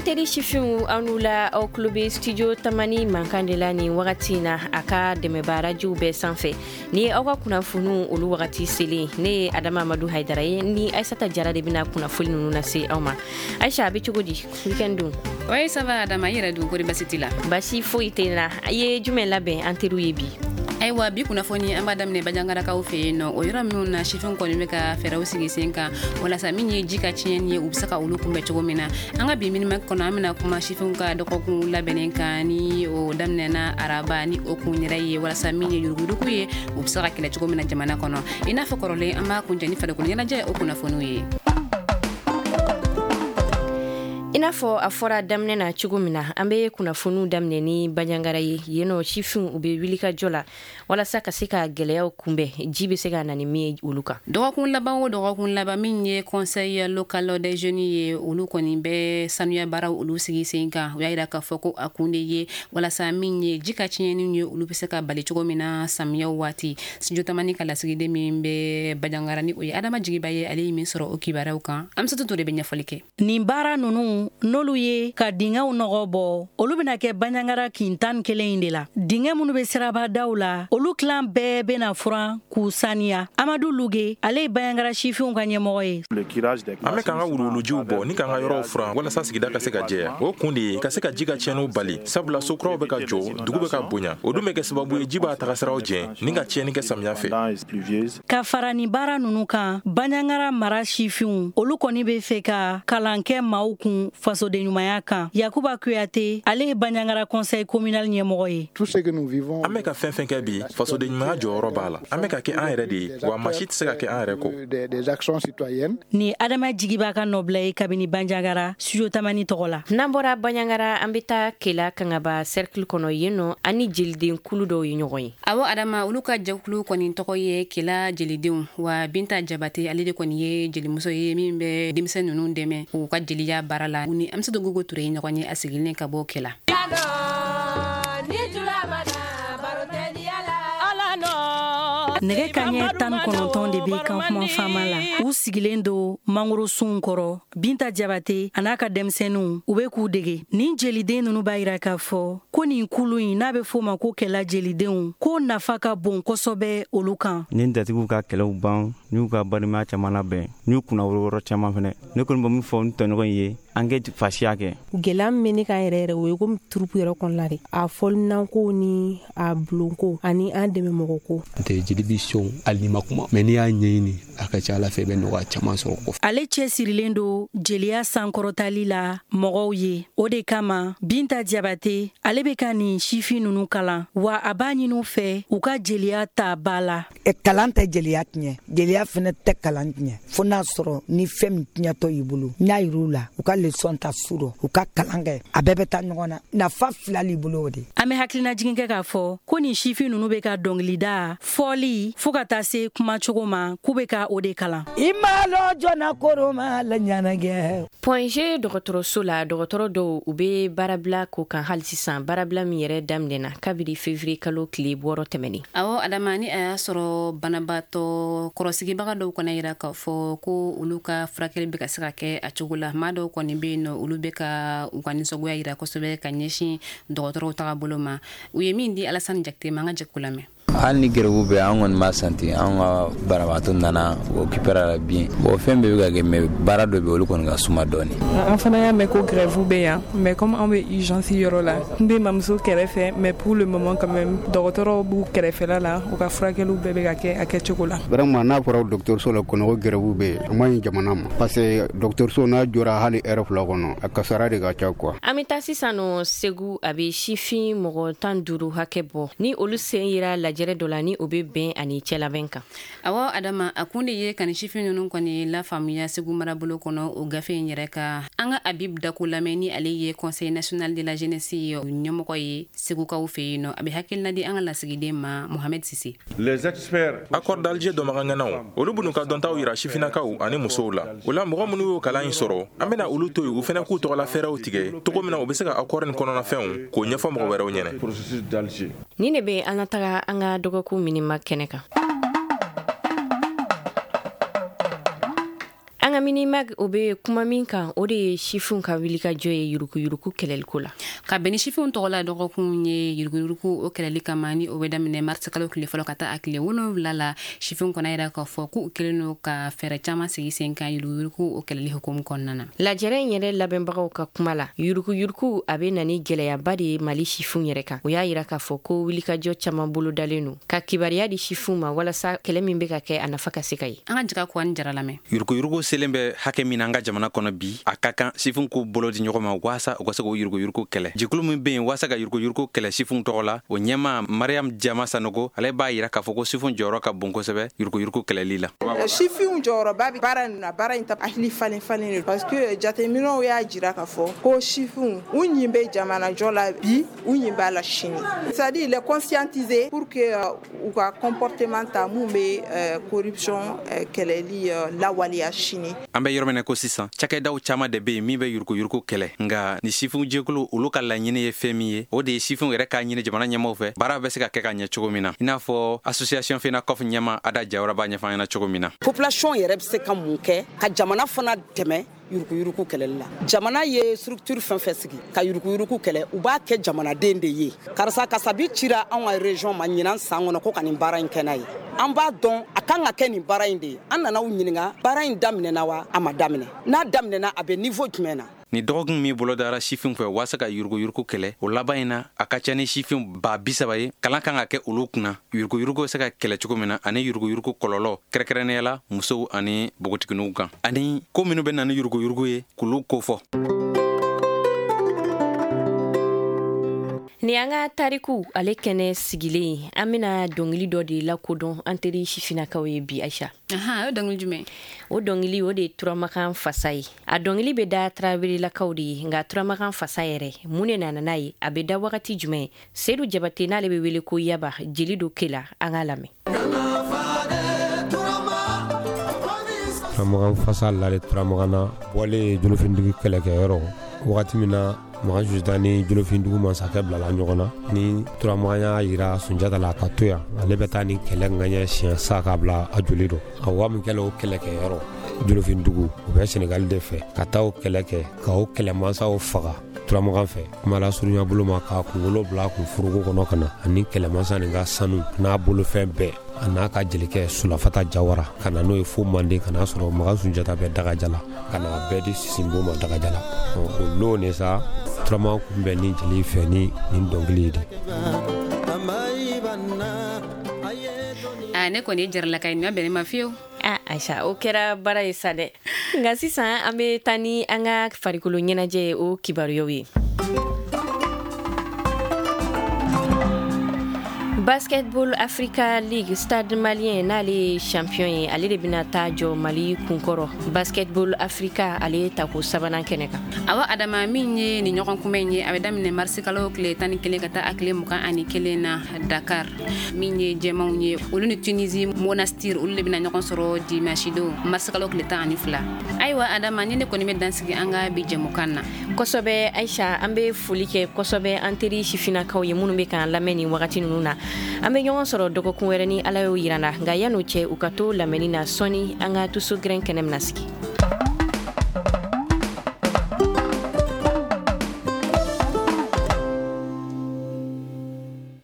Anteri shifimu anula au clube studio tamani mankandela ni wakati na aka demebara jube sanfe ni awa kuna funu ulu wakati sili ni Adama Madu Haidara ni Aisata Jara de bina kuna fulu nuna se auma Aisha abichugudi weekendu ouais ça va Adama yira du gori basitila basi fo itena ye jume labe anteru yebi aywa bi kuna foni ambadam ne bajangara ka ofe no oyira muna shifin ko ne ka fera usigi senka wala sa minye jika chien ye ubsaka ulukumbe chogomina anga bi minima kono amina kuma shifin ka de ko labenenka ni o damne na araba ni okunyira ye wala sa minye yurugudu kuye ubsaka kila chogomina jamana kono ina fa korole amba kunjani fa de ko yana je okuna fonu ye inafo afora damne na chugumina ambe kuna funu damne ni banyangara yeno shifun ube wilika jola wala saka sika geleya kumbe jibe sega nani mi uluka dogakun laba minye conseil local des jeunes ye uluko ni be sanuya bara ulu sigi senka yaira ka foko akunde ye wala sa minye jika chinyeni nye ulu peseka bali chugumina samya wati sinjota mani kala sigi de mimbe banyangara ni oye Adama jigiba ye ali mi soro okibara uka amsatu to de benya folike ni bara nunu nolu ye ka dingaw nogobo olu bena ke banyangara kintan kelen de la dinga munu be siraba dawla olu clan be bena furan ku sania Amadou Luge ale banyangara shifun ka nyemo ye ame kanga wuruluju bo ni kanga yoro furan wala sa sigida ka se ka je o kundi ka se ka jiga chenu bali sabula sokro be ka jo dugu be ka bonya odu me ke sababu jiba ta kasara oje ni ka cheni ke samya fe ka farani bara nunu kan banyangara mara shifun olu koni be fe ka kalanke maukun faso de nyumaya kan Yakuba Kuyate ale banyangara conseil communal nyemoro ye tout ce que nous vivons ameka fenfen ke bi faso de nyumaya joro bala ameka ke an redi wa machit se ka ke an reko des actions citoyennes ni Adama Jigiba ka noble kabini banyangara sujo tamani togola nambora banyangara ambita kela kangaba cercle kono yeno ani jildin kuludo yinyoyi awo Adama uluka jakulu koni tokoye kela jilidin wa Binta Jabate alide koni ye jilimuso ye mimbe dimsen nunu deme u ka jiliya barala ni amsa dogo ture nyakoni asigilne ka bokela nege kanye tan kononton de bi kampement fama la u sigilen do mangoro sun koro Binta Jabate anaka demsenu ube ku dege nin jeliden nunu bayira ka fo ko nin kulu na be fo ma ko kela jelidenw ko nafa ka bon kosobe olukan nin datigu ka kelaw ban ni ka barima chamana be ni kuna woro chama fene ne ko mbam fo ntono ye ange fashiake gelam meni ka yere we ko trupu yero kon lari a folnan ko ni a blonko ani an deme mogoko te jilibisyon alima kuma meni ya nyini akacha la febe no wa chama so ko ale che sirilendo jelia sankorotali la mogow ye o de kama Binta Jabate ale be kani shifi nunu kala wa abani nu fe u ka jelia ta bala e kalanta jelia tnya jelia fene te kalantnya fona soro ni fem tnya to yibulu nyairula u ka leçon ta suro u ka kalange abebe ta nyona na fa flali bulode ame haklina jinge ka fo ko ni shifi nunu be ka donglida foli fukata se kuma chogoma kubeka ode kala imalo jona koroma la nyanage point G dogotoro sola dogotoro do ube barabla ko kan halsisan barabla mi yere damdena kabiri février kalo kli boro temeni awo Adamani aya soro banabato korosigi baga do kona yira ka fo ko uluka frakele be ka sakake achugula mado ko ni beno ulube ka ukani sogoya yira ko sobe kanyeshi dogotoro taga boloma uyemindi Alassane Jakte manga jakulame hal ni gerebu be an gon ma santi an ga barabato nana o kipera bien bo fembe be ga me barado be olu kon ga suma doni en fana ya me ko grève be ya mais comme on be urgence yoro la be mamso kerefe mais pour le moment quand même docteur bu kerefe la o ka frakelu be be ga ke akechokola vraiment na fora docteur so la kono gerebu be moy jamana ma parce que docteur so na jora hali erf la kono akasara de ga cha quoi amita sisano segu abi shifi mogo tanduru hakebo ni olu senyira la jere dolani obe ben ani chelavenka awo Adama akunde ye kan shifi nunu koni la famille segu marabolo kono o gafe nyereka anga Abib Dakulameni ali ye conseil national de la jeunesse yo nyomoko ye segu ka ufeino abi hakilna di anga la sigide ma Mohamed Sisi les experts accord d'Alger do maganganaw olu bunu ka donta ira shifina ka ani musola wala mo munu kala in soro amena ulu to yu fena ku to la fera utige to ko mina obeseka accord en kono na feun ko nyafa mo wera nyene processus d'Alger ni ne be anatara anga dogoku minima keneka anga Amini Mag o be kuma min kan o de ye sifun ka wili ka jɔ ye yuruku kɛlɛliko la ka bɛn ni sifinw tɔgɔ la dɔgɔkun ye yuruku o kɛlɛli kama ni o bɛ daminɛ marisi kalo tile fɔlɔ ka taa a tile 7 la sifinw kɔnɔ yɛrɛ k'a fɔ k'u kelen no ka fɛɛrɛ caman sigi sen kan yuruku o kɛlɛli hukumu kɔnɔna na. Lajɛrɛ in yɛrɛ labɛnbagaw ka kuma la yuruku a be na ni gɛlɛyaba de ye Mali sifinw yɛrɛ kan. O y'a yira k'a fɔ ko wilikajɔ caman bolo dalen no ka kibariya di sifinw ma walasa kɛlɛ min bɛ ka kɛ a nafa ka se ka ye. An ka jaga ko an jara lamɛn. Yuruku selen bɛ hakɛ min an ka jamana kɔnɔ bi a ka kan sifinw ko bolo di ɲɔgɔn ma waasa u ka se k'o yuruku kɛlɛ. Jikulu min bɛ yen waasa ka yuruku kɛlɛ sifinw tɔgɔ la o ɲɛma Mariam Jama Sanogo ale b'a yira k'a fɔ ko sifinw jɔyɔrɔ ka bon kosɛbɛ yuruku kɛlɛli la. Sifinw jɔyɔrɔba bɛ baara in ta hakili falen de parce que jateminɛw y'a jira k'a fɔ ko sifinw u ɲin bɛ jamanajɔ la bi u ɲin b'a la sini. C'est-à-dire les conscientiser pour que u ka comportement ta mun bɛ corruption kɛlɛli lawaleya sini. An bɛ yɔrɔ min na ko sisan cakɛdaw caman de bɛ yen min bɛ yuruku kɛlɛ nka ni sifinw jɛkulu olu ka laɲini ye fɛn min ye o de ye sifinw yɛrɛ k'a ɲini jamana ɲɛmaaw fɛ baara bɛ se ka kɛ ka ɲɛ cogo min na i n'a fɔ association FENACOF ɲɛma Ada Jawara b'a ɲɛfɔ an ɲɛna cogo min na. Population yɛrɛ bɛ se ka mun kɛ ka jamana fana dɛmɛ yuruku kɛlɛli la. Jamana ye structure fɛn fɛn sigi ka yuruku kɛlɛ u b'a kɛ jamanaden de ye. Karisa kasabi cira an ka région ma ɲinan san kɔnɔ ko ka nin baara in kɛ n'a ye. An b'a dɔn a kan ka kɛ nin baara in de ye. An nana u ɲininka baara in daminɛna wa a ma daminɛ. N'a daminɛna a bɛ niveau jumɛn na? Ni dɔgɔkun min bolo dara sifinw fɛ waasa ka yuruku kɛlɛ o laban in na a ka ca ni sifinw 30,000 ye kalan kan ka kɛ olu kunna yuruku se ka kɛlɛ cogo min na ani yuruku kɔlɔlɔ kɛrɛnkɛrɛnnenya la musow ani bogotigininw kan ani ko minnu bɛ na ni yuruku ye k'olu kofɔ. Ni an ka tariku ale kɛnɛ sigilen an bɛna dɔnkili dɔ de lakodɔn an teri sifinakaw ye bi Aisha. O dɔnkili jumɛn? O dɔnkili o de ye Turamakan fasa ye. A dɔnkili bɛ da Tarawelelakaw de ye nka Turamakan fasa yɛrɛ mun de nana n'a ye a bɛ da wagati jumɛn? Seydou Jabate n'ale bɛ wele ko Yaba jeli do kela an ka lamɛn. Turamakan fasa lale Turamakana wale jolofindigi kɛlɛkɛyɔrɔ wagati min na Magan Sunjata ni jolofindugu masakɛ bilala ɲɔgɔn na ni Turamakan y'a yira Sunjata la ka to yan ale bɛ taa ni kɛlɛ ŋaɲɛ siɲɛ sa k'a bila a joli don a wa min kɛla o kɛlɛkɛyɔrɔ jolofindugu u bɛ Senegali de fɛ ka taa o kɛlɛ kɛ ka o kɛlɛmansaw faga Turamakan fɛ kuma la surunya bolo ma k'a kunkolo bila kun furuko kɔnɔ ka na ani kɛlɛmansa nin ka sanu n'a bolofɛn bɛɛ a n'a ka jelikɛ Sulafata Jawara ka na n'o ye fo Manden ka n'a sɔrɔ Magan Sunjata bɛ Dagaja la ka na bɛɛ di Sisinbo ma Dagaja la o lon ne sa Turamakan kun bɛ ni jeli fɛ ni dɔnkili ye de. Ne kɔni ye jaralaka ye nin bɛn ne ma fiyewu. Aisha o kɛra bara ye sa dɛ nka sisan an bɛ taa ni an ka farikolo ɲɛnajɛ ye o kibaruyaw ye. Basketball Africa League Stade Malien n'ale champion ye ale de bɛna taa jɔ Mali kunkɔrɔ Basketball Africa ale ta ko sabanan kɛnɛ kan. Awa Adama min ye nin ɲɔgɔn kuma in ye a bɛ daminɛ marisi kalo tile 11 ka taa a tile 21 na Dakar min ye jɛmanw ye olu ni Tunisie Monastir olu de bɛna ɲɔgɔn sɔrɔ dimanche don marisi kalo tile 12. Ayiwa Adama ni ne kɔni bɛ dansigi an ka bi jɛmukan na. Kosɛbɛ Aisha an bɛ foli kɛ kosɛbɛ an teri sifinakaw ye minnu bɛ k'an lamɛn nin wagati ninnu na. An bɛ ɲɔgɔn sɔrɔ dɔgɔkun wɛrɛ ni Ala y'o yirana nka yan'o cɛ u ka to lamɛnni na sɔni an ka tuso gɛrɛn kɛnɛ mina sigi.